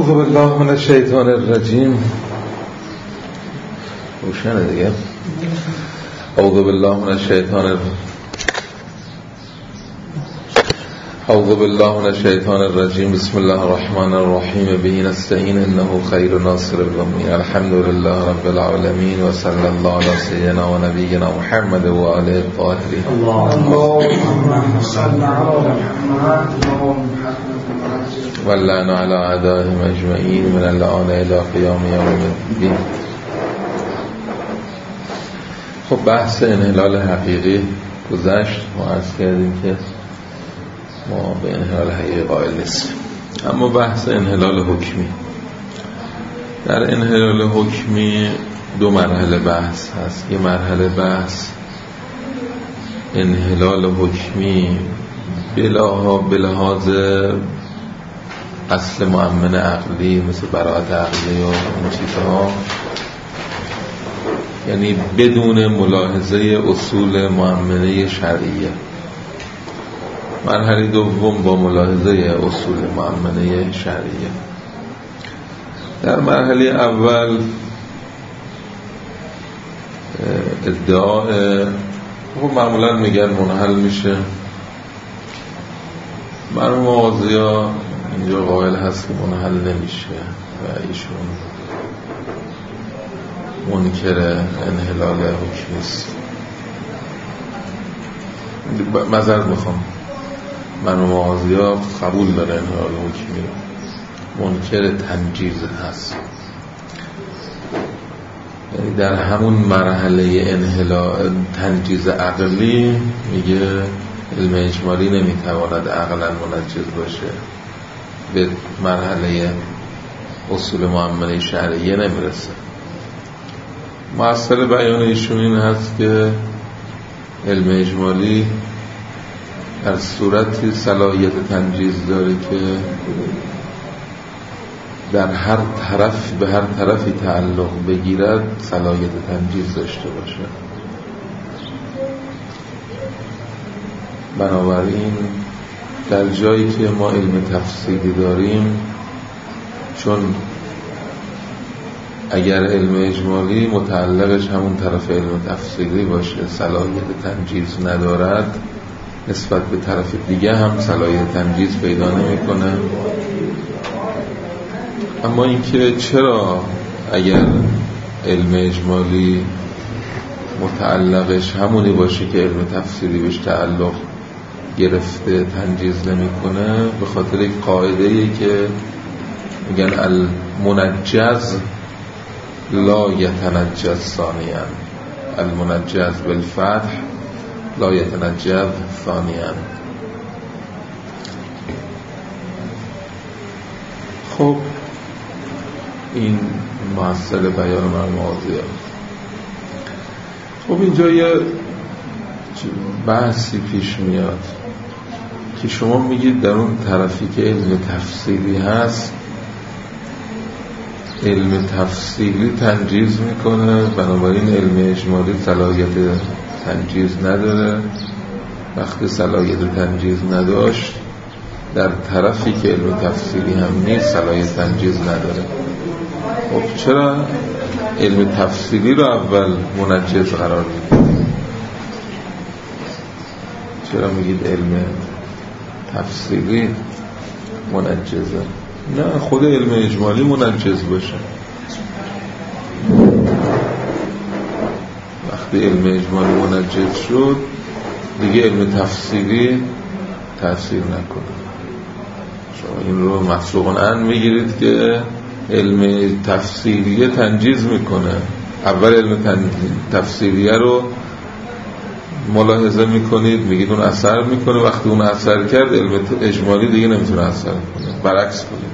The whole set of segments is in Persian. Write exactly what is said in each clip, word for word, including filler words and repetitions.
بالله من الشیطان الرجیم. روشنه دیگه. اعوذ بالله من الشیطان الرجیم. اعوذ بالله من الشیطان الرجیم. بسم الله الرحمن الرحیم. به نستعین انه خیر ناصر الامین. الحمد لله رب العالمین و صلی الله علی سیدنا و نبینا محمد و آله الطاهرین. اللهم صل علی محمد و اللعن علی اعدائهم اجمعین من اللعان الی قیام یوم الدین. خب بحث انحلال حقیقی گذشت. ما عرض کردیم که ما به انحلال حقیقی قائل نیستیم، اما بحث انحلال حکمی. در انحلال حکمی دو مرحله بحث هست. یه مرحله بحث انحلال حکمی به لحاظ اصل مؤمن عقلی مثل براءت عقلی و این چیزها، یعنی بدون ملاحظه اصول مؤمنه شرعیه. مرحله دوم با ملاحظه اصول مؤمنه شرعیه. در مرحله اول ادعای خب معمولا میگن منحل میشه. مرحوم آغازیا اینجا قائل هست که منحل نمیشه و ایشون منکر انحلال حکمی است. معذرت میخوام، مرحوم آغازیا قبول داره انحلال حکمی، منکر تنجیز هست. یعنی در همون مرحله انحلال تنجیز عقلی میگه علم اجمالی نمیتواند عقلا منجز باشه، به مرحله اصول معامله شرعیه نمیرسه. مؤثر بیان ایشون این هست که علم اجمالی در صورتی صلاحیت تنجیز داره که در هر طرف به هر طرفی تعلق بگیرد صلاحیت تنجیز داشته باشه. بنابراین در جایی که ما علم تفصیلی داریم، چون اگر علم اجمالی متعلقش همون طرف علم تفصیلی باشه صلاحیت تنجیز ندارد، نسبت به طرف دیگه هم صلاحیت تنجیز پیدا نمی‌کنه. اما اینکه چرا اگر علم اجمالی متعلقش همونی باشه که علم تفصیلی بهش تعلق گرفته تنجیز نمی‌کنه، به خاطر یک قاعده‌ای که میگن المنجز لا یتنجز ثانیاً، المنجز بالفتح لا یتنجز ثانیاً. خب این مؤثر بیان من واضحه. خب اینجا یه بحثی پیش میاد که شما میگید در اون طرفی که علم تفصیلی هست، علم تفصیلی تنجیز میکنه، بنابراین علم اجمالی صلاحیت تنجیز نداره. وقتی صلاحیت تنجیز نداشت، در طرفی که علم تفصیلی هم نیست صلاحیت تنجیز نداره. خب چرا علم تفصیلی رو اول منجز قرار میدید؟ چرا میگید علم تفصیلی منجزه؟ نه، خود علم اجمالی منجز باشه. وقتی علم اجمالی منجز شد دیگه علم تفصیلی تأثیر نکنه. شما این رو مسروقاً ان میگیرید که علم تفصیلیه تنجیز میکنه. اول علم تفصیلیه رو ملاحظه میکنید، میگید اون اثر میکنه، وقتی اون اثر کرد علم اجمالی دیگه نمیتونه اثر کنه، برعکس کنید.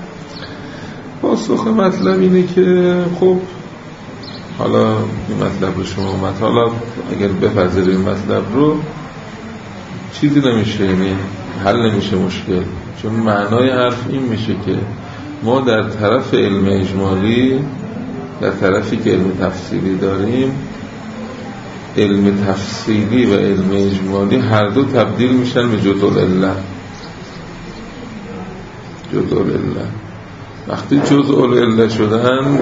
پاسخ مطلب اینه که خب حالا این مطلب رو شما اومد، حالا اگر بپذیرید این مطلب رو چیزی نمیشه، یعنی حل نمیشه مشکل. چون معنای حرف این میشه که ما در طرف علم اجمالی، در طرفی که علم تفصیلی داریم، علم تفصیلی و علم اجمالی هر دو تبدیل میشن به جدول الله. جدول الله وقتی جزء العله شدند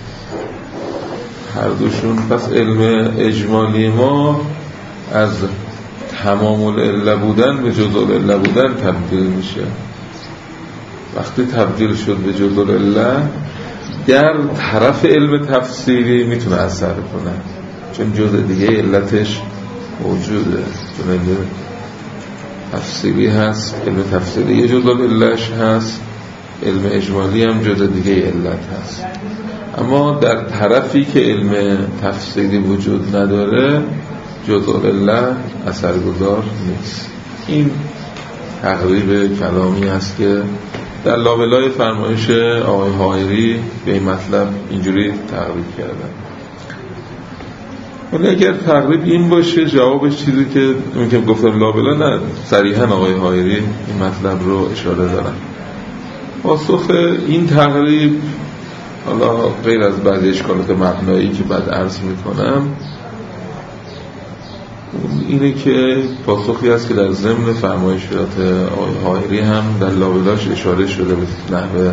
هر دوشون، پس علم اجمالی ما از تمام العله بودن به جزء العله بودن تبدیل میشه. وقتی تبدیل شد به جزء العله، در طرف علم تفسیری میتونه اثر کنه، چون جزء دیگه علتش موجوده، چون علم تفسیری هست، علم تفسیری یه جزء علتش هست، علم اجمالی هم جزء دیگه علت هست. اما در طرفی که علم تفسیری وجود نداره، جزء علت اثرگذار نیست. این تقریب کلامی است که در لابلای فرمایش آقای حائری به این مطلب اینجوری تقریب کردن. ولی اگر تقریب این باشه، جوابش چیزی که اون که گفتم لابلا، نه، صریحا آقای حائری این مطلب رو اشاره دارن. پاسخ این تقریب، حالا غیر از بعضی اشکالات مبنایی که بعد عرض میکنم، اینه که پاسخی است که در ضمن فرمایشات آقای حائری هم در لابلاش اشاره شده، به نحو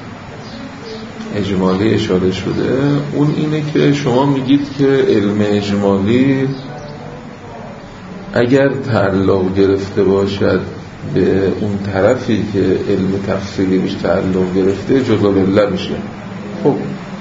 اجمالی اشاره شده. اون اینه که شما میگید که علم اجمالی اگر تعلق گرفته باشد به اون طرفی که علم تفصیلی بیش تعلق گرفته، جزء العله میشه. خب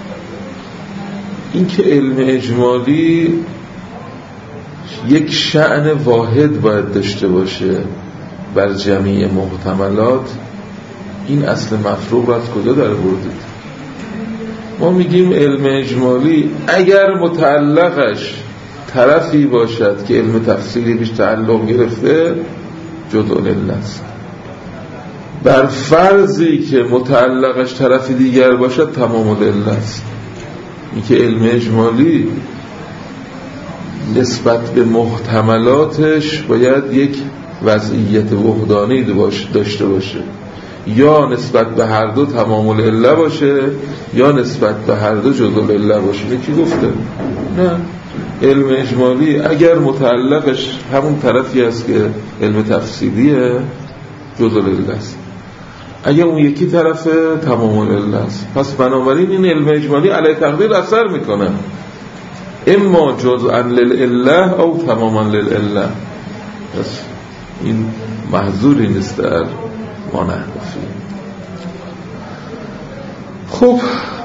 این که علم اجمالی یک شأن واحد باید داشته باشه بر جمیع محتملات، این اصل مفروغ رو از کجا در بردید؟ ما میگیم علم اجمالی اگر متعلقش طرفی باشد که علم تفصیلی بیش تعلق گرفته، جزء العله است. بر فرضی که متعلقش طرفی دیگر باشد، تمام العله است. این که علم اجمالی نسبت به محتملاتش باید یک وضعیت وحدانی داشته باشه، یا نسبت به هر دو تمام العله باشه، یا نسبت به هر دو جزء العله باشه. کی گفته؟ نه، علم اجمالی اگر متعلقش همون طرفی است که علم تفصیلیه، جزء العله است. اگر اون یکی طرف، تمام العله است. پس بنابراین این علم اجمالی علی تقدیر اثر میکنه، اما جزءا للعله او تماما للعله. پس این محظوری نیست در ما نحوفی. خب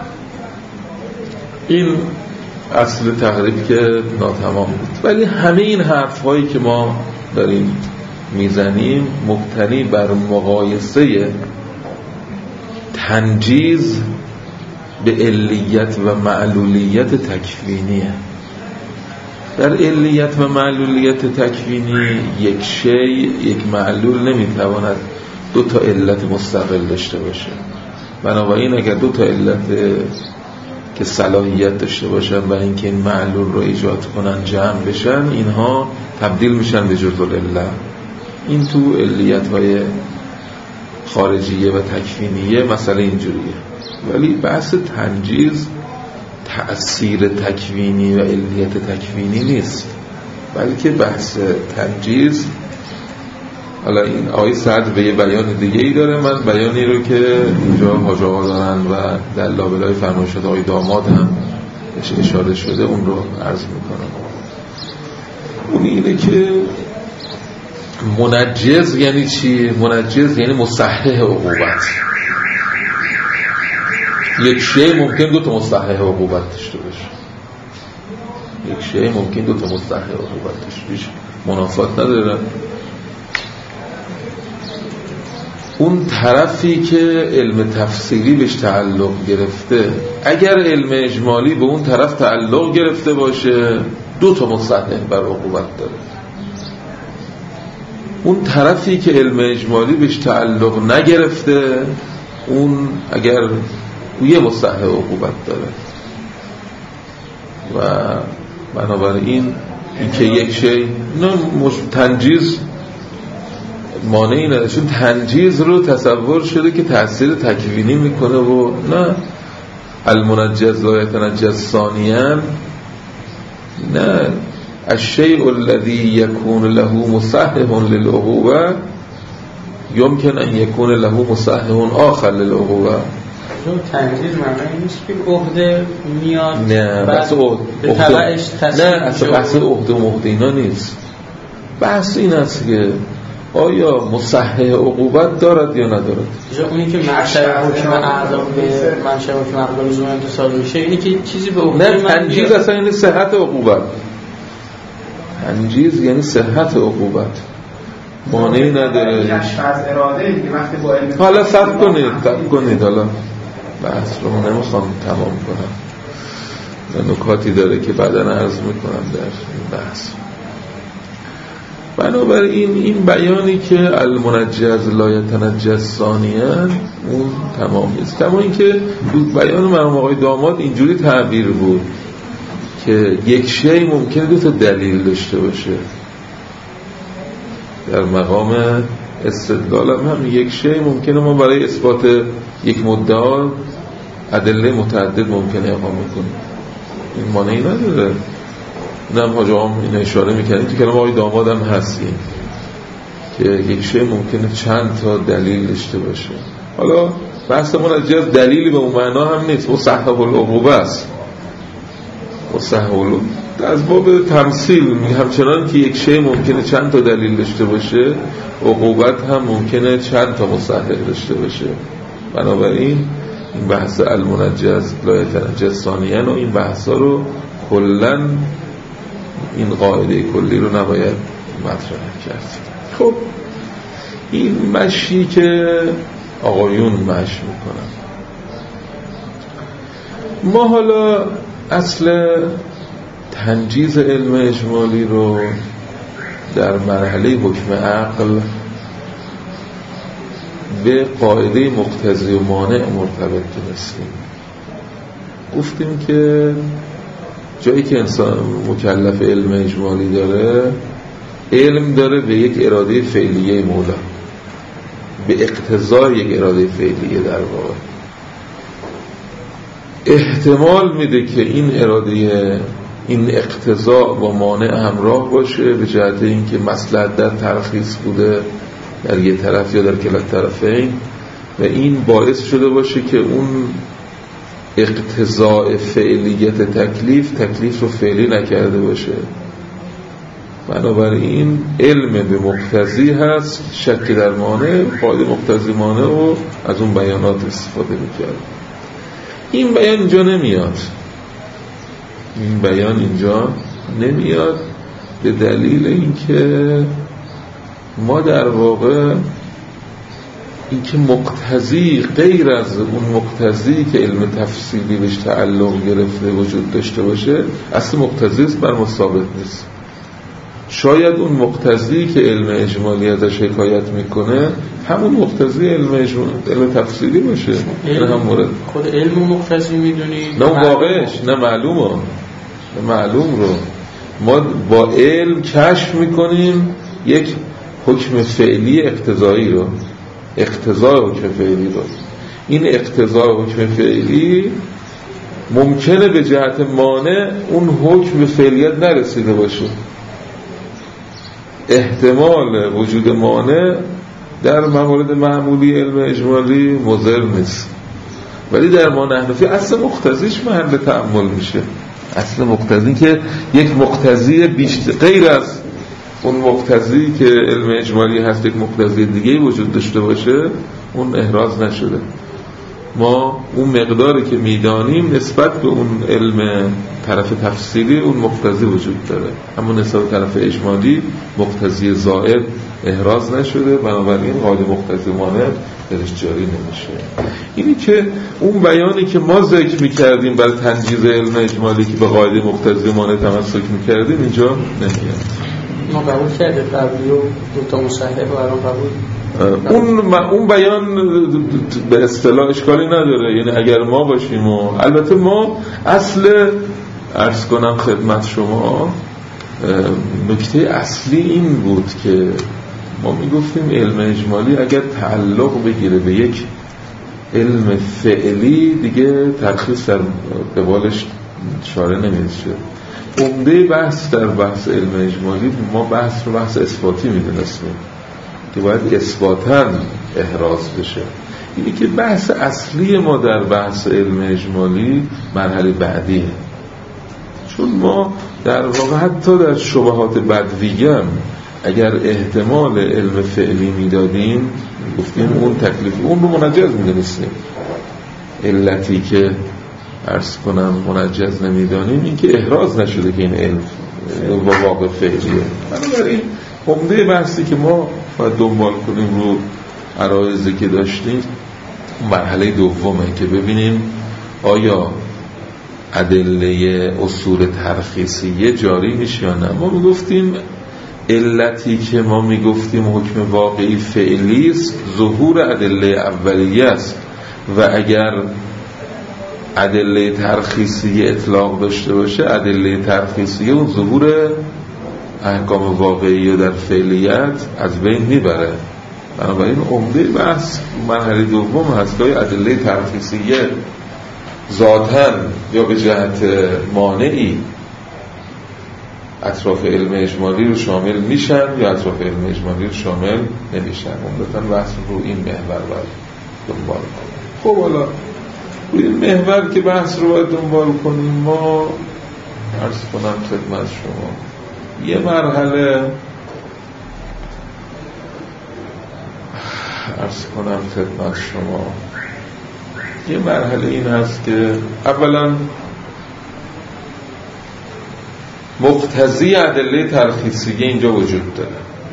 این اصل تقریب که ناتمام بود، ولی همه این حرف هایی که ما داریم میزنیم مبتنی بر مقایسه تنجیز به علیت و معلولیت تکوینیه. در علیت و معلولیت تکوینی یک شی، یک معلول نمیتواند دو تا علت مستقل داشته باشه. بنابراین اگر دو تا علت که صلاحیت داشته باشن و اینکه این معلول رو ایجاد کنن جمع بشن، اینها تبدیل میشن به جزء العله. این تو علیت‌های خارجیه و تکوینیه مسئله اینجوریه. ولی بحث تنجیز تأثیر تکوینی و علیت تکوینی نیست، بلکه بحث تنجیز، حالا این آقای سعد به یه بیان دیگه ای داره، من بیانی رو که اینجا حاج آقا دارن و در لابلای فرمایشات آقای داماد هم اشاره شده اون رو عرض میکنم. اون اینه که منجز یعنی چی؟ منجز یعنی مصحح عقوبت. یک شی ممکن دو تا مصحح عقوبت داشته باشه، یک شی ممکن دو تا مصحح عقوبت داشته باشه، منافات نداره. اون طرفی که علم تفصیلی بهش تعلق گرفته، اگر علم اجمالی به اون طرف تعلق گرفته باشه، دو تا مصحح بر عقوبت داره. اون طرفی که علم اجمالی بهش تعلق نگرفته، اون اگر یه مصحح عقوبت داره. و بنابراین این که یک شی نه تنجیز مانعی نداره، چون تنجیز رو تصور شده که تأثیر تکوینی میکنه و نه، المنجز لا یتنجز ثانیاً، نه، الشیء الذی یکون له مصحح للعقوبه یمکن ان یکون له مصحح آخر للعقوبه. چون تنجیز معنی نیست که عهده میاد نه بحث عهده به تبعش نه اصلا بحث عهده و عهده اینا نیست. بحث این است که آیا مصحح عقوبت دارد یا ندارد. اونی که منشأ حکم اعلام به منشأ حکم اعلام زمان انتصال میشه اینی که چیزی به عهده نه تنجیز اصلا یعنی صحت عقوبت. تنجیز یعنی صحت عقوبت، مانعی نداره. حالا صبر کنید صبر کنید حالا بحث رو نمیخوام تمام کنم، نکاتی داره که بعدا عرض میکنم در این بحث. بنابراین این بیانی که المنجز لا یتنجس ثانیاً اون تمام نیست. کما این که بیان مرحوم آقای داماد اینجوری تعبیر بود که یک شی ممکنه دو تا دلیل داشته باشه. در مقام استدلال هم, هم یک شی ممکنه ما برای اثبات یک مدعا ادله متعدد ممکنه اقامه کنیم، این مانعی نداره. نم حاج آقام این اشاره میکنیم که کلام آقای داماد هم هستیم که یک شی ممکنه چند تا دلیل داشته باشه. حالا بحث منجز دلیلی به اون معنا هم نیست، مصحح العقوبه است. مصحح العقوبه از باب تمثیل همچنان که یک شی ممکنه چند تا دلیل داشته باشه، عقوبت هم ممکنه چند تا مصحح داشته باشه. بنابراین این بحث المنجز لا یتنجس ثانیاً و این بحثا رو کلاً این قاعده کلی رو نباید مطرح کرد. خب این مشی که آقایون مش میکنن، ما حالا اصل تنجیز علم اجمالی رو در مرحله حکم عقل به قاعده مقتضی و مانع مرتبط دونستیم. گفتیم که جایی که انسان مکلف علم اجمالی داره، علم داره به یک اراده فعلیه مولا، به اقتضای یک اراده فعلیه در واقع احتمال میده که این اراده، این اقتضا با مانع همراه باشه به جهت اینکه مصلحت در ترخیص بوده در یک طرف یا در کلا طرفین و این باعث شده باشه که اون اقتضاء فعلیت تکلیف تکلیف رو فعلی نکرده باشه. بنابراین علم به مقتضی هست، شک در مانع، قاعده مقتضی مانع و از اون بیانات استفاده میکرد. این بیان اینجا نمیاد، این بیان اینجا نمیاد به دلیل اینکه ما در واقع اینکه مقتضی غیر از اون مقتضی که علم تفصیلی بهش تعلق گرفته وجود داشته باشه اصل مقتضی است بر ما ثابت نیست. شاید اون مقتضی که علم اجمالی ازش حکایت میکنه همون مقتضی علم اجمالی علم تفصیلی باشه. علم هم مورد خود علم مقتضی میدونی نه واقعش نه معلومه، نه معلوم رو ما با علم کشف میکنیم یک حکم فعلی اقتضایی رو، اقتضای حکم فعلی رو. این اقتضای حکم فعلی ممکنه به جهت مانع اون حکم فعلیت نرسیده باشه، احتمال وجود مانع در موارد معمولی علم اجمالی مضر نیست، ولی در ما نحنفی اصل مقتضیش محل تأمل میشه. اصل مقتضی که یک مقتضی بیشتر غیر از اون مقتضی که علم اجمالی هست یک مقتضی دیگه وجود داشته باشه اون احراز نشده. ما اون مقداری که میدانیم نسبت به اون علم طرف تفصیلی اون مقتضی وجود داره، اما نسبت به طرف اجمالی مقتضی زائد احراز نشده، بنابراین قاعده مقتضی مانع درش جاری نمیشه. اینی که اون بیانی که ما ذکر میکردیم برای تنجیز علم اجمالی که به قاعده مقتضی مانع تمسک میکردیم اینجا نمیاد. ما قبول کرده قبلی و دوتا مصحح و الان قبول اون اون بیان به اصطلاح اشکالی نداره، یعنی اگر ما باشیم و البته ما اصل عرض کنم خدمت شما نکته اصلی این بود که ما میگفتیم علم اجمالی اگر تعلق بگیره به یک علم فعلی دیگه ترخیص در قبالش چاره نمیشه. عمده بحث در بحث علم اجمالی ما بحث رو بحث اثباتی میدونستیم که باید اثباتاً احراز بشه. اینی که بحث اصلی ما در بحث علم اجمالی مرحله بعدیه، چون ما در واقع حتی در شبهات بدویه هم اگر احتمال علم فعلی میدادیم گفتیم اون تکلیف اون رو منجز میدونستیم، علتی که عرض کنم منجز نمیدانیم این که احراز نشده که این علم واقع فعلیه. بنابراین عمده بحثی که ما باید دنبال کنیم رو عرایضی که داشتیم مرحله دومه که ببینیم آیا ادله اصول ترخیصیه جاری میشه یا نه. ما میگفتیم علتی که ما میگفتیم حکم واقعی فعلی است ظهور ادله اولیه است و اگر ادله ترخیصیه اطلاق داشته باشه ادله ترخیصیه اون ظهور احکام واقعی در فعلیت از بین میبره. بنابراین عمده بحث مرحله دوم هست که ادله ترخیصیه ذاتاً یا به جهت مانعی اطراف علم اجمالی رو شامل میشن یا اطراف علم اجمالی رو شامل نمیشن. عمدتاً بحث رو این محور باید دنبال کنیم. خب حالا روی این محور که بحث رو باید دنبال کنیم ما عرض کنم خدمت شما یه مرحله عرض کنم خدمت شما یه مرحله این هست که اولا مقتضی ادله ترخیصیه اینجا وجود داره،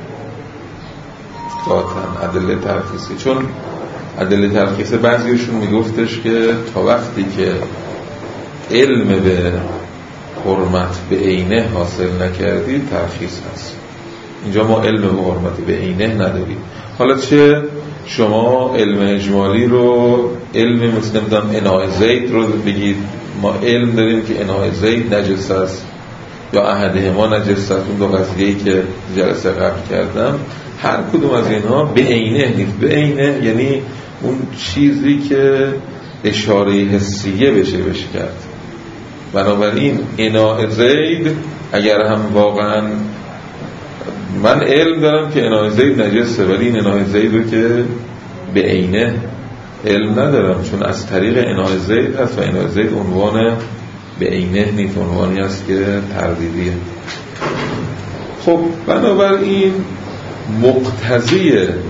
ذاتاً ادله ترخیصی، چون ادله ترخیصی بعضیشون میگفتش که تا وقتی که علم به حرمت به عینه حاصل نکردی ترخیص هست. اینجا ما علم به حرمت به عینه نداریم. حالا چه شما علم اجمالی رو علم مثل نمیدونم اناء زید رو بگید ما علم داریم که اناء زید نجس است یا احده ما نجس است، اون دو قضیه‌ای که جلسه قبل کردم هر کدوم از اینها به عینه نیست. به عینه یعنی اون چیزی که اشاره حسیه بشه بشه کرد. بنابراین اناء زید اگر هم واقعا من علم دارم که اناء زید نجسه ولی این اناء زید رو که به عینه علم ندارم، چون از طریق اناء زید هست و اناء زید عنوان به عینه نیست، عنوانی هست که تردیدیه. خب بنابراین مقتضی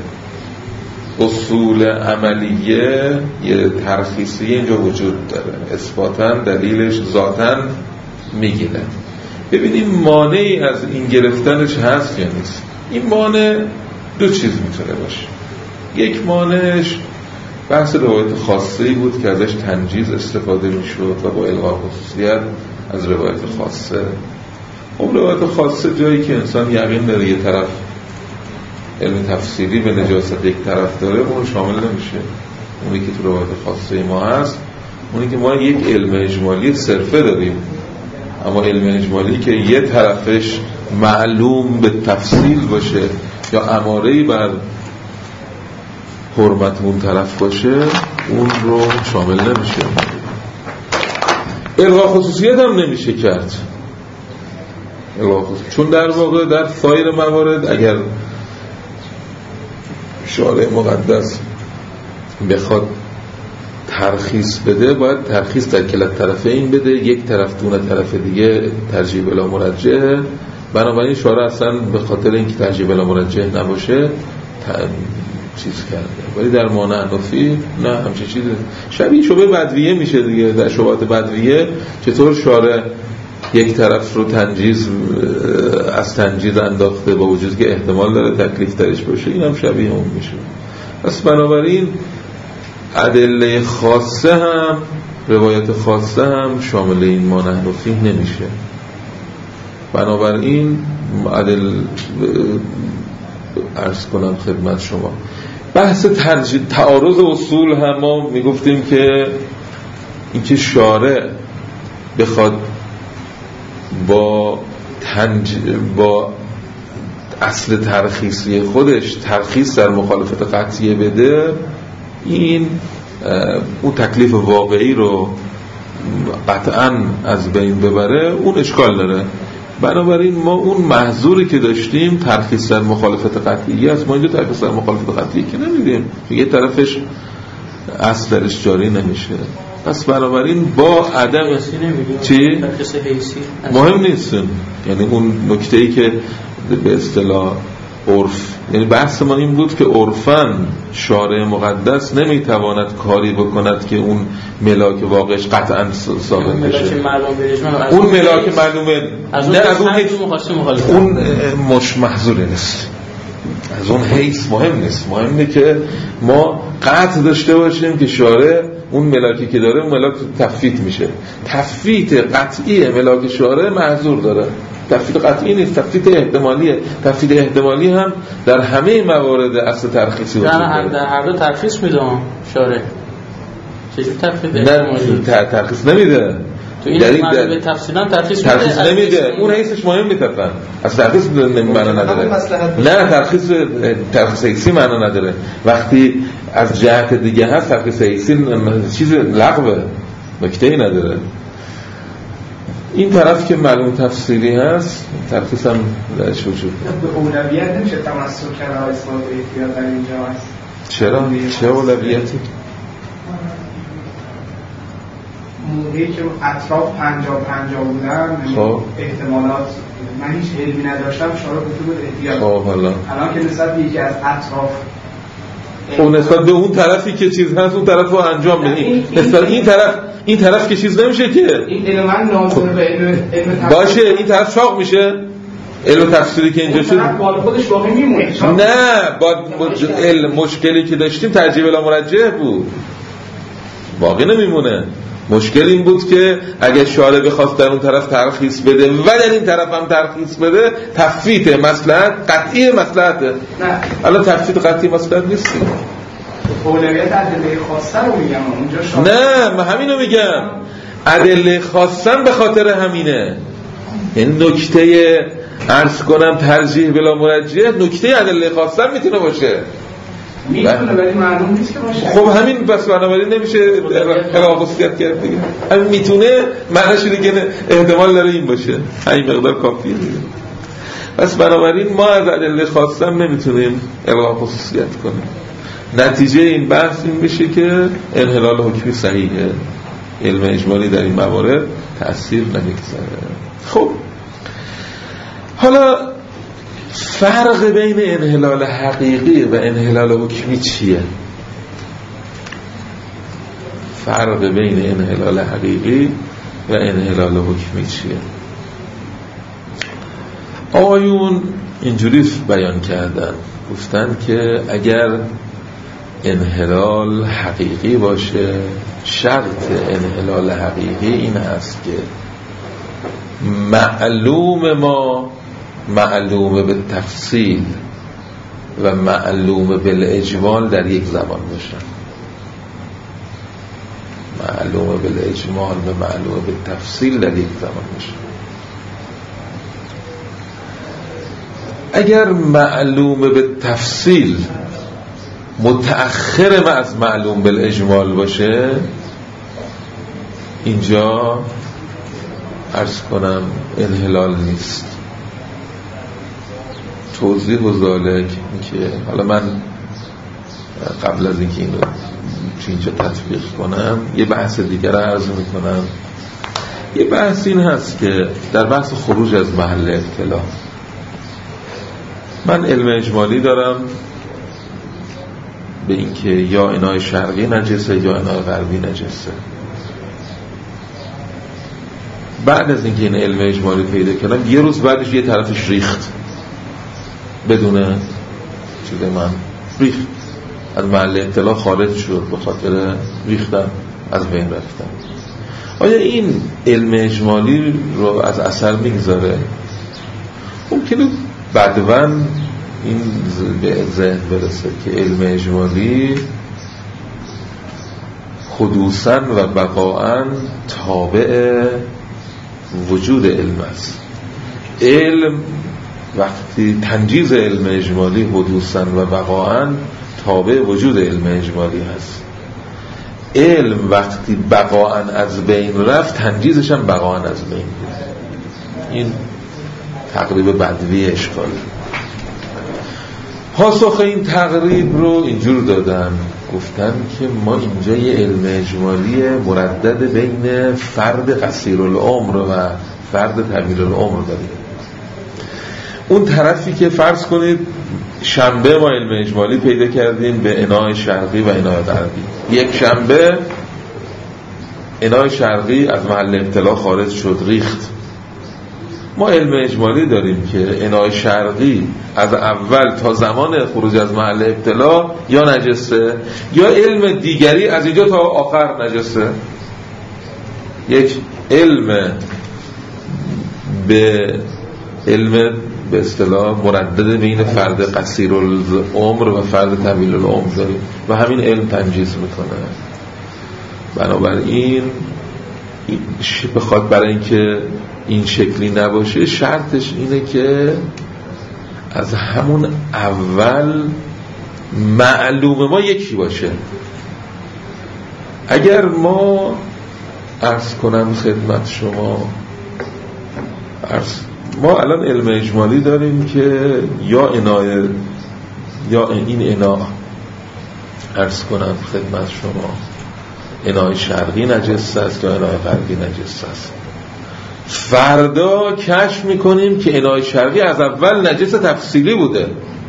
اصول عملیه یه ترخیصی اینجا وجود داره، اثباتاً دلیلش ذاتاً میگیره. ببینیم مانعی از این گرفتنش هست یا نیست. این مانع دو چیز میتونه باشه. یک مانعش بحث روایت خاصه‌ای بود که ازش تنجیز استفاده میشد و با الغاء خصوصیت از روایت خاصه. خب روایت خاصه جایی که انسان یقین داره یه طرف علم تفسیری به نجاست یک طرف داره اون شامل نمیشه. اونی که تو روایت خاصه ما هست اونی که ما یک علم اجمالی صرفه داریم، اما علم اجمالی که یه طرفش معلوم به تفصیل باشه یا اماره‌ای بر حرمت اون طرف باشه اون رو شامل نمیشه. الغاء خصوصیت هم نمیشه کرد، چون در واقع در سایر موارد اگر شارع مقدس بخواد ترخیص بده باید ترخیص در کلا طرفین بده، یک طرف دون طرف دیگه ترجیح بلا مرجحه. بنابراین شارع اصلا به خاطر اینکه ترجیح بلا مرجح نباشه چیز کرده. ولی در مانع نفی نه همچین چیزی. شبیه شبه بدویه میشه دیگه. در شبهات بدویه چطور شارع یک طرف رو تنجیز از تنجیز انداخته با وجود که احتمال داره تکلیف درش باشه، این هم شبیه اون میشه. پس بنابراین ادله خاصه هم روایت خاصه هم شامل این مانع نفی نمیشه. بنابراین ادله عرض کنم خدمت شما بحث ترجیح تعارض اصول هم ما میگفتیم که اینکه شارع بخواد با تنج... با اصل ترخیصی خودش ترخیص در مخالفت قطعیه بده، این اون تکلیف واقعی رو قطعاً از بین ببره، اون اشکال داره. بنابراین ما اون محظوری که داشتیم ترخیص در مخالفت قطعی است. ما اینجا ترخیص در مخالفت قطعی که نمیدیم، یه طرفش اصل درش جاری نمیشه. پس بنابراین با عدم چی؟ مهم نیست، یعنی اون نکته‌ای که به اصطلاح عرف، یعنی بحث ما این بود که عرفاً شارع مقدس نمیتواند کاری بکند که اون ملاک واقعش قطعاً ثابت بشه. اون ملاک معلومه نه از اون حیث اون مش محظوری نیست، از اون حیث مهم نیست. مهمه که ما قطع داشته باشیم که شارع اون ملاکی که داره ملاک تفویت میشه. تفویت قطعی ملاک شارع محظور داره، تفویت قطعی نیست، تفویت احتمالیه. تفویت احتمالی هم در همه موارد اصل ترخیصی وجود داره. در هر دو ترخیص میده شارع. چجوری تفویت احتمالی؟ نه ترخیص نمیده. تو این مورد به تفصیلا ترخیص میده. ترخیص نمیده. اون حیثش مهم میتفن. از ترخیص معنا نداره. نه ترخیص ترخیص حیثی معنا نداره. وقتی از جهت دیگه هست ترخیص حیثی چیز لغوه. نکته‌ای نداره. این طرف که معلوم تفصیلی هست ترخیص هم درش وجود داره. به اولویت نمیشه تمسک کرد اثبات احتیاط در اینجا هست. چرا؟ چه اولویتی؟ موقعی که اطراف پنجاه پنجاه بودن خب احتمالات من هیچ علمی نداشتم شارع گفته بود احتیاط. خب حالا الان که نسبت به یکی از اطراف اون نسبت به اون طرفی که چیز هست اون طرف رو انجام بدیم. نسبت این طرف این طرف که چیز نمیشه که این علم من ناظر به علم علم باشه این طرف چاق میشه. علم تفسیری که اینجا شد بالا خودش واقعی میمونه. نه با علم مشکلی که داشتیم ترجیح بلا مرجح بود، باقی نمیمونه. مشکل این بود که اگه شارع بخواست در اون طرف ترخیص بده و در این طرف هم ترخیص بده تفویت مصلحت قطعی مصلحته. نه الان تفویت قطعی مصلحت نیست. اولویت ادله خاصه رو میگم اونجا شارع. نه من همینو میگم، ادله خاصه به خاطر همینه. این نکته عرض کنم ترجیح بلا مرجح نکته ادله خاصه میتونه باشه، میتونه ولی معلوم نیست که باشه. خب همین بس بنابراین نمیشه خصوصیت کرد دیگه. همین میتونه معنیش اینه که احتمال داره این باشه، همین مقدار کافیه دیگه. بس بنابراین ما از ادله خاصه نمیتونیم الغا خصوصیت کنیم. نتیجه این بحث این میشه که انحلال حکمی صحیحه، علم اجمالی در این موارد تأثیر نمیگذاره. خب حالا فرق بین انحلال حقیقی و انحلال حکمی چیه؟ فرق بین انحلال حقیقی و انحلال حکمی چیه؟ آقایون اینجوری بیان کردن، گفتن که اگر انحلال حقیقی باشه شرط انحلال حقیقی این هست که معلوم ما معلوم به تفصیل و معلوم بالاجمال در یک زمان باشن. معلوم بالاجمال و معلوم به تفصیل در یک زمان باشن. اگر معلوم به تفصیل متأخر از معلوم بالاجمال باشه اینجا عرض کنم انحلال نیست. توضیح و ذالک که حالا من قبل از اینکه اینو اینجا تطبیق کنم یه بحث دیگر رو عرض میکنم. یه بحث این هست که در بحث خروج از محل ابتلا من علم اجمالی دارم به اینکه یا اینای شرقی نجسه یا اینای غربی نجسه. بعد از اینکه این علم اجمالی پیدا کردم یه روز بعدش یه طرفش ریخت بدون چیز من ریخت از محل اطلاع خارج شد به خاطر ریختن از بین رفتن. آیا این علم اجمالی رو از اثر میگذاره؟ ممکنه بعدوان این به ذهن برسه که علم اجمالی حدوثاً و بقاءاً تابع وجود علم است. علم وقتی تنجیز علم اجمالی حدوثاً و بقاءاً تابع وجود علم اجمالی هست. علم وقتی بقاءاً از بین رفت تنجیزش هم بقاءاً از بین رفت. این تقریب بدوی اشکال. پاسخ این تقریب رو اینجور دادن، گفتن که ما اینجا یه علم اجمالی مردد بین فرد قصیر العمر و فرد طویل العمر داریم. اون طرفی که فرض کنید شنبه ما علم اجمالی پیدا کردیم به انای شرقی و انای غربی، یک شنبه انای شرقی از محل ابتلا خارج شد، ریخت. ما علم اجمالی داریم که انای شرقی از اول تا زمان خروج از محل ابتلا یا نجسه یا علم دیگری از اینجا تا آخر نجسه. یک علم به علم به اصطلاح مردد بین فرد قصیر العمر و فرد طویل العمر داریم و همین علم تنجیز میکنه. بنابراین بخواد برای اینکه این شکلی نباشه شرطش اینه که از همون اول معلوم ما یکی باشه. اگر ما عرض کنم خدمت شما عرض ما الان علم اجمالی داریم که یا انای یا این انا عرض کنم خدمت شما انای شرقی نجس است یا انای غربی نجس است. فردا کشف میکنیم که انای شرقی از اول نجس تفصیلی بوده،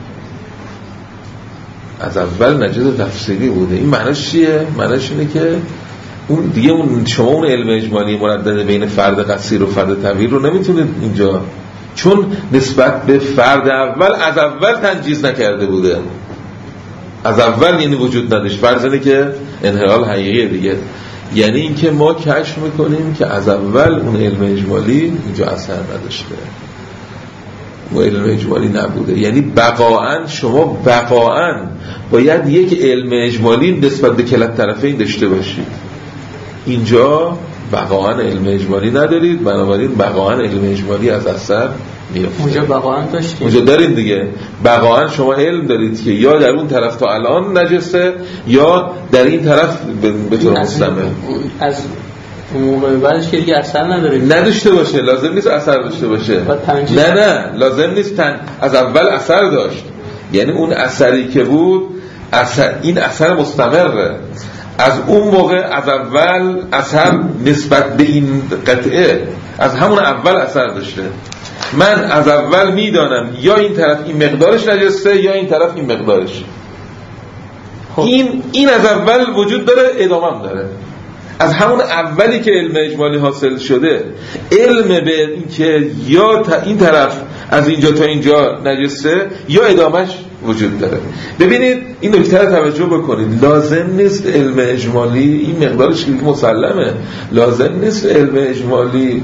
از اول نجس تفصیلی بوده. این معنیش چیه؟ معنیش اینه که اون دیگه اون شما اون علم اجمالی مردد بین فرد قصیر و فرد طویل رو نمیتونید اینجا، چون نسبت به فرد اول از اول تنجیز نکرده بوده، از اول یعنی وجود نداشت. فرض اینه که انحلال حقیقیه دیگه، یعنی اینکه ما کشف میکنیم که از اول اون علم اجمالی اینجا اثر نداشته، اون علم اجمالی نبوده. یعنی بقاعاً شما بقاعاً باید یک علم اجمالی نسبت به کلا طرفین داشته باشید. اینجا بقاعاً علم اجمالی ندارید، بنابراین بقاعاً علم اجمالی از اثر میفته. اونجا بقاعاً داشتیم، اونجا داریم دیگه. بقاعاً شما علم دارید که یا در اون طرف تا الان نجسه یا در این طرف به طور مستمر. از موقع بعدش که دیگه اثر نداره، نداشته باشه، لازم نیست اثر داشته باشه. نه نه لازم نیست تن... از اول اثر داشت، یعنی اون اثری که بود اثر... این اثر مستمره. از اون موقع از اول اثر نسبت به این قطعه از همون اول اثر داشته. من از اول میدانم یا این طرف این مقدارش نجسه یا این طرف این مقدارش. این این از اول وجود داره، ادامه داره. از همون اولی که علم اجمالی حاصل شده علم به این که یا این طرف از اینجا تا اینجا نجسه یا ادامهش وجود داره. ببینید این نکته رو توجه بکنید، لازم نیست علم اجمالی این مقدارش که مسلمه، لازم نیست علم اجمالی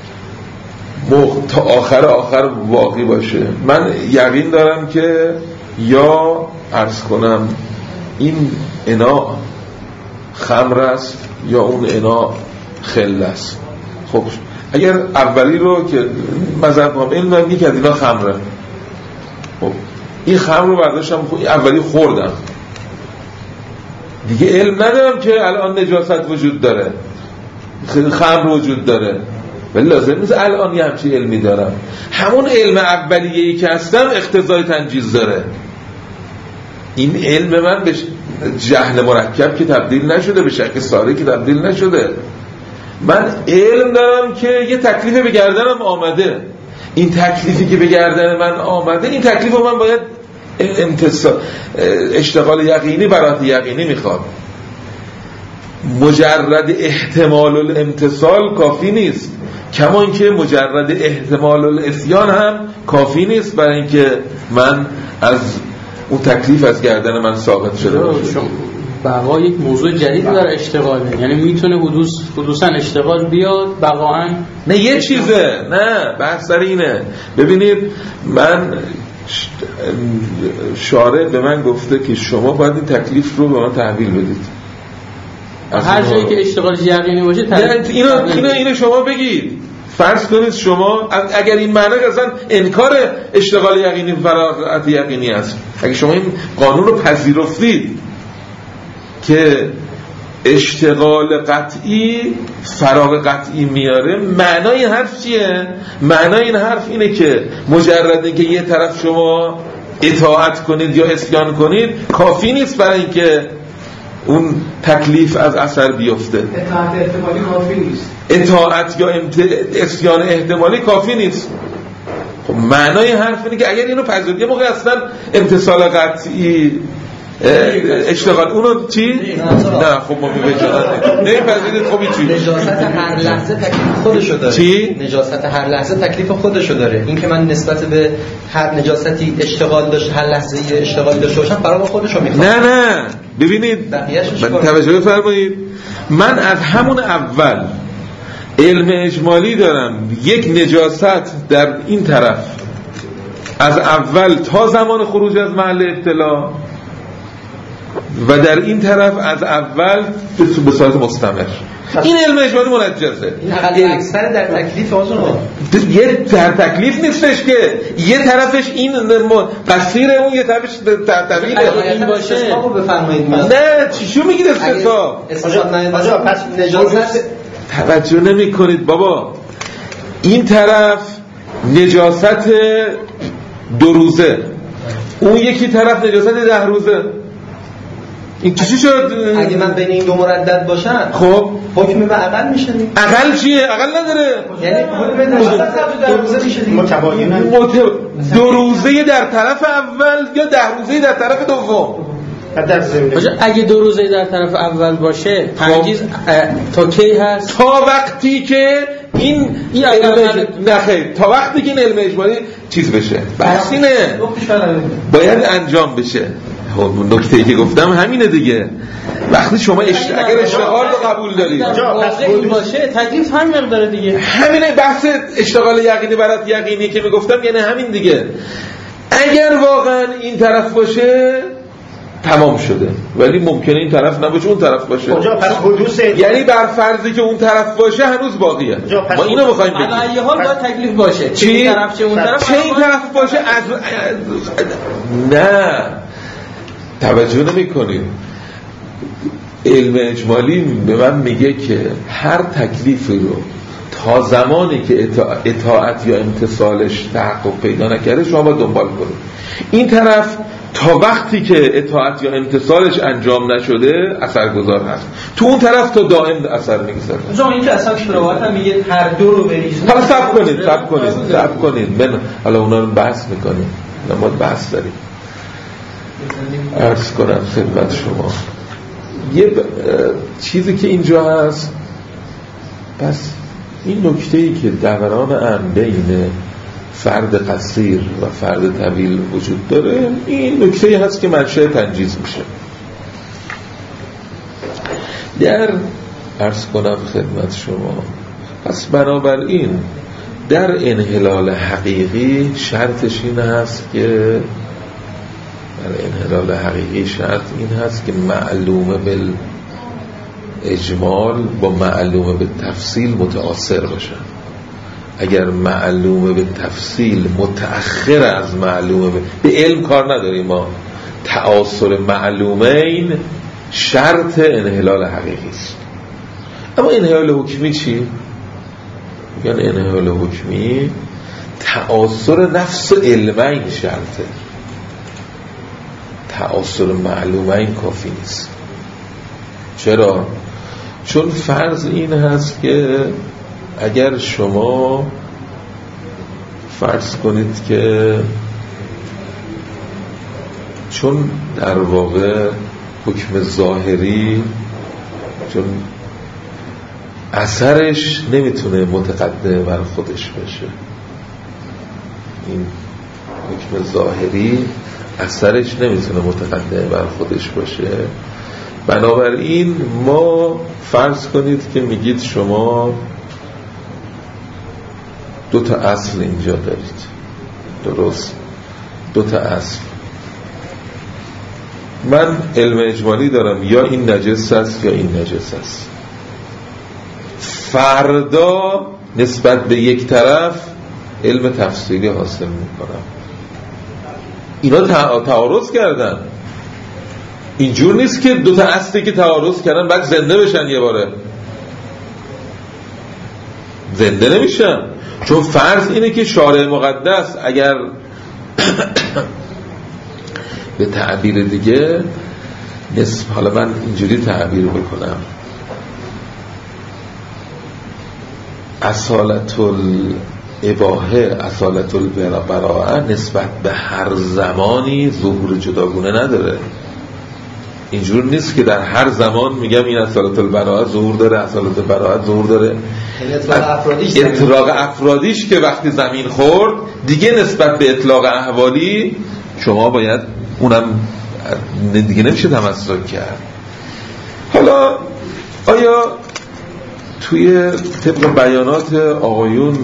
تا آخر آخر واقعی باشه. من یقین دارم که یا عرض کنم این انا خمر است یا اون انا خل است. خب اگر اولی رو که مثلا هم علم هم یک از اینا خمره، خب این خمر رو برداشتم اولی خوردم دیگه، علم ندارم که الان نجاست وجود داره، خمر وجود داره، ولی لازم نیست الان یه همچی علمی دارم. همون علم اولیه‌ای که هستم اقتضای تنجیز داره. این علم من به جهل مرکب که تبدیل نشده، به شک ساره که تبدیل نشده. من علم دارم که یه تکلیف به گردنم آمده، این تکلیفی که به گردن من آمده این تکلیف رو من باید امتصال اشتغال یقینی برات یقینی میخواد. مجرد احتمال الامتصال کافی نیست، کما اینکه مجرد احتمال الاسیان هم کافی نیست برای اینکه من از اون تکلیف از گردن من ثابت شده باشه. بقا یک موضوع جدید در اشتغاله، یعنی میتونه حدوث حدوثاً اشتغال بیاد بقاً نه یه چیزه، نه بحث سر اینه. ببینید من شارع به من گفته که شما باید این تکلیف رو به من تحویل بدید. هر جایی که اشتغال یقینی باشه اینو اینو اینو شما بگید. فرض کنید شما اگر این معنی اصلا انکار اشتغال یقینی فراغت یقینی است، اگر شما این قانون رو پذیرفتید که اشتغال قطعی فراغ قطعی میاره. معنای این حرف چیه؟ معنای این حرف اینه که مجرد اینکه یه طرف شما اطاعت کنید یا عصیان کنید کافی نیست برای اینکه اون تکلیف از اثر بیفته. اطاعت احتمالی کافی نیست. اطاعت یا عصیان احتمالی کافی نیست. خب معنای حرف اینه که اگر اینو پذیرید یه موقع اصلا امتصال قطعی اشتغال اونو چی؟ نه خب ما بچنن نمیپذیرید. خب این چی؟ نجاست هر لحظه تکلیف خودشو داره. چی؟ نجاست هر لحظه تکلیف خودشو داره. این که من نسبت به هر نجاستی اشتغال داشت هر لحظه اشتغال داشته باشم برای خودشو میخوام. نه نه ببینید توجه بفرمایید، من از همون اول علم اجمالی دارم یک نجاست در این طرف از اول تا زمان خروج از محل ابتلا و در این طرف از اول به صورت مستمر. این علم اجمالی منجزه. این اقل اکثر در تکلیف آزون یه در تکلیف نیستش که یه طرفش این قصیر اون یه طرفش طویله. این باشه استثابو بفرمایید. نه چیشو میگید استثاب؟ آجا پس نجاست توجه نمی کنید بابا. این طرف نجاست دو روزه، اون یکی طرف نجاست ده روزه. این چی شد؟ اگه من بین این دو مردد باشم خب حکم به عقل میشه. عقل چیه؟ عقل نداره. یعنی حکم نجاست دو روزه میشه دیگه. متباینن. دو روزه در طرف اول یا ده روزه در طرف دوم. اگه دو روزه در طرف اول باشه پنجیز تا کی هست؟ تا وقتی که این این نه خیر تا وقتی که این علم اجمالی چیز بشه. بس اینه باید انجام بشه. نکته‌ای که گفتم همینه دیگه. وقتی شما اشت... اگر اشتغال رو قبول دارید واقعی باشه تکلیف هم مقدار دیگه. همینه بحث اشتغال یقینی برات یقینی که میگفتم، یعنی همین دیگه. اگر واقعا این طرف باشه تمام شده، ولی ممکنه این طرف نباشه اون طرف باشه. پس حدوث یعنی بر فرضی که اون طرف باشه هنوز باقیه. ما اینو می‌خوایم بگیم. علی ای حال باید تکلیف باشه. چی؟ این طرف چه اون طرف چه این طرف باشه از... نه توجه نمی‌کنید. علم اجمالی به من میگه که هر تکلیفی رو تا زمانی که اطاعت یا امتثالش تحقق پیدا نکرده شما باید دنبال کنید. این طرف تا وقتی که اطاعت یا امتثالش انجام نشده اثرگذار هست، تو اون طرف تا دائم اثر میگذاره. مثلا این که اصلا روایت هم میگه هر دو رو بریزید. حالا صبر کنید صبر کنید صبر کنید من حالا اونا رو بحث میکنیم. ما بحث داریم. عرض کنم خدمت شما یه ب... چیزی که اینجا هست. پس این نکته‌ای که دوران ام بین فرد قصیر و فرد طویل وجود داره، این نکته‌ای هست که منشأ تنجیز میشه. در عرض کنم خدمت شما پس بنابراین در انحلال حقیقی شرطش این هست که در انحلال حقیقی شرط این هست که معلومه بالاجمال با معلومه بالتفصیل متأثر باشن. اگر معلومه بالتفصیل متأخر از معلومه به, به علم کار نداریم ما، تأثر معلومین شرط انحلال حقیقی است. اما انحلال حکمی چی؟ میگن انحلال حکمی تأثر نفس علمین شرطه، تأثر معلومین کافی نیست. چرا؟ چون فرض این هست که اگر شما فرض کنید که چون در واقع حکم ظاهری چون اثرش نمیتونه متقدم بر خودش باشه، این حکم ظاهری اثرش نمیتونه متقدم بر خودش باشه. بنابراین ما فرض کنید که میگید شما دو تا اصل اینجا دارید، درست؟ دو تا اصل. من علم اجمالی دارم یا این نجس است یا این نجس است. فردا نسبت به یک طرف علم تفصیلی حاصل میکنم. اینا تعارض کردن. اینجور نیست که دو تا اصلی که تعارض کردن بعد زنده بشن یه باره. زنده نمیشن، چون فرض اینه که شارع مقدس اگر به تعبیر دیگه نسب، حالا من اینجوری تعبیر بکنم، اصالت الاباحه اصالت البراءه نسبت به هر زمانی ظهور جداگونه نداره. اینجور نیست که در هر زمان میگم این اصالت البراءه ظهور داره، اصالت البراءه ظهور داره. اطلاق افرادیش که وقتی زمین خورد دیگه نسبت به اطلاق احوالی شما باید اونم دیگه نمیشه تمسک کرد. حالا آیا توی طبق بیانات آقایون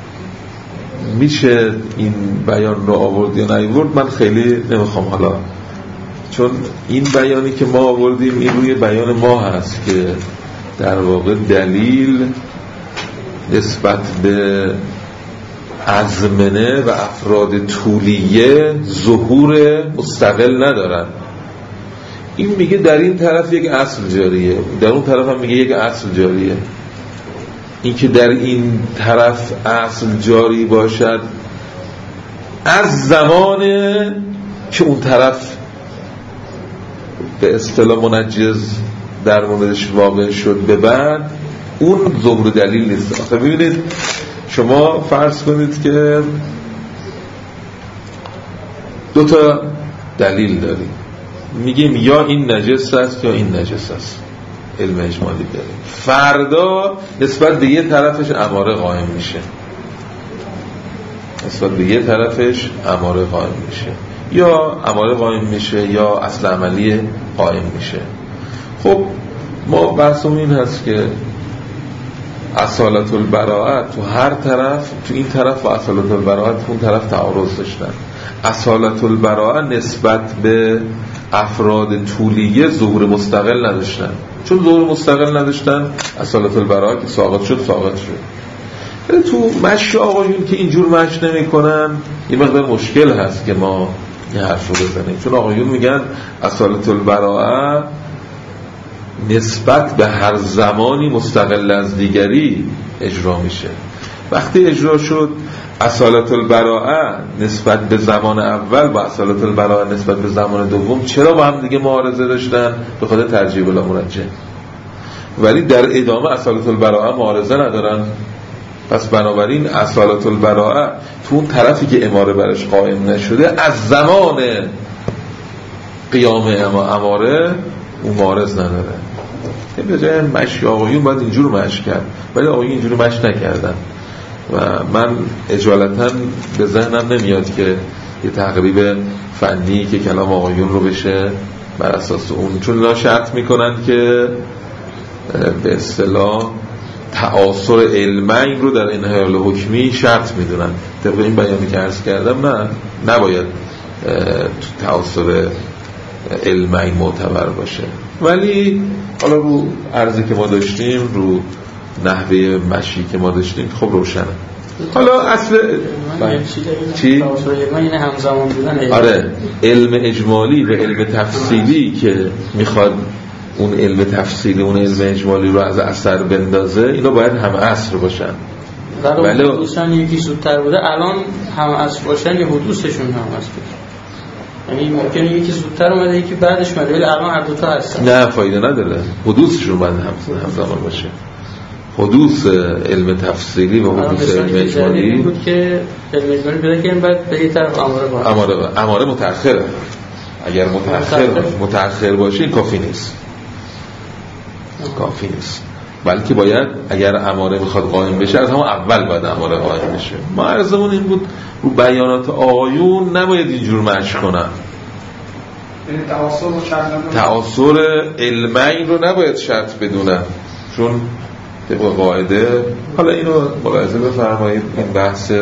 میشه این بیان رو آورد یا نیورد؟ من خیلی نمیخوام، حالا چون این بیانی که ما آوردیم این روی بیان ما هست که در واقع دلیل نسبت به ازمنه و افراد طولیه ظهور مستقل ندارن. این میگه در این طرف یک اصل جاریه، در اون طرف هم میگه یک اصل جاریه. این که در این طرف اصل جاری باشد از زمان که اون طرف به اصطلاح منجز در موردش واقع شد به بعد، اون ظهور دلیل نیست. آخه ببینید شما فرض کنید که دو تا دلیل داریم، میگیم یا این نجس است یا این نجس است، علم اجمالی داریم. فردا نسبت به یه طرفش اماره قائم میشه، نسبت به یه طرفش اماره قائم میشه، یا اماره قائم میشه یا اصل عملی قائم میشه. خب ما بحثم این هست که اصالت البراءه تو هر طرف، تو این طرف و اصالت البراءه تو اون طرف تعارض داشتن. اصالت البراءه نسبت به افراد طولیه ظهور مستقل نداشتن، چون ظهور مستقل نداشتن اصالت البراءه که ساقط شد ساقط شد. ولی تو مشی آقایون که اینجور مش نمی کنن یه مقدار مشکل هست که ما یه حرف رو بزنیم، چون آقایون میگن اصالت البراءه نسبت به هر زمانی مستقل از دیگری اجرا میشه. وقتی اجرا شد اصالت البراءه نسبت به زمان اول با اصالت البراءه نسبت به زمان دوم چرا با هم دیگه معارضه داشتن؟ به خاطر ترجیح بلا مرجح. ولی در ادامه اصالت البراءه معارضه ندارن. پس بنابراین اصالت البراءه تو اون طرفی که اماره برش قائم نشده از زمان قیام اماره اون معارض نداره. این به جای مشی آقایون باید اینجور مش کرد، ولی آقایون اینجور مش نکردن و من اجالتا به ذهنم نمیاد که یه تقریب فنی که کلام آقایون رو بشه بر اساس اون، چون اینا شرط میکنن که به اصطلاح تعاصر علمین رو در انحیال حکمی شرط میدونن. طبق این بیانی که عرض کردم نه نباید تعاصر علمین معتبر باشه. ولی حالا رو عرضی که ما داشتیم، رو نحوه مشی که ما داشتیم خب روشنه. حالا اصل چی؟ آره علم اجمالی و علم تفصیلی که میخواد اون علم تفصیلی اون علم اجمالی رو از اثر بندازه، اینا باید هم عصر باشن. ولی حدوثن یکی زودتر بوده، الان هم عصر باشن یا حدوثشون هم عصر باشن. یعنی ممکنه یکی زودتر اومده یکی بعدش اومده، ولی الان هر دو تا هستن. نه فایده نداره، حدوثشون باید هم زمان باشه. حدوث علم تفصیلی و حدوث علم اجمالی بود که علم اجمالی بده که بعد به یه طرف اماره باشه. اماره اماره متأخره. اگر متأخر متأخر باشه این کافی نیست. کافی نیست. بلکه باید اگر اماره میخواد قائم بشه از همون اول باید اماره قائم بشه. ما عرضمون این بود رو بیانات آقایون نباید اینجور مشی کنن. یعنی تعاصر رو شرط تعاصر علمین رو نباید شرط بدونن، چون طبق قاعده. حالا اینو ملاحظه بفرمایید، این بحث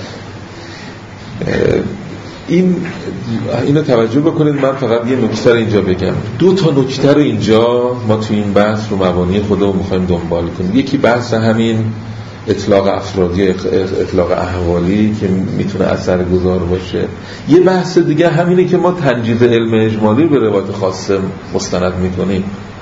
این اینو توجه بکنید. من فقط یه نکته رو اینجا بگم، دو تا نکته رو اینجا ما تو این بحث رو مبانی خودمون می‌خوایم دنبال کنیم. یکی بحث همین اطلاق افرادی، اطلاق احوالی که میتونه اثرگذار باشه. یه بحث دیگه همینه که ما تنجیز علم اجمالی به روایت خاصه مستند میکنیم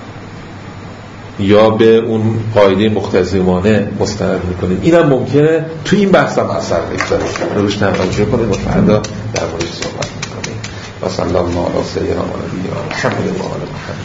یا به اون قاعده مقتضیانه مستند میکنیم. اینم ممکنه تو این بحث هم اثر بگذاره، روش توجه کنیم و فردا در موردش صحبت میکنیم. و صلی الله علی سیدنا محمد و آله محمد.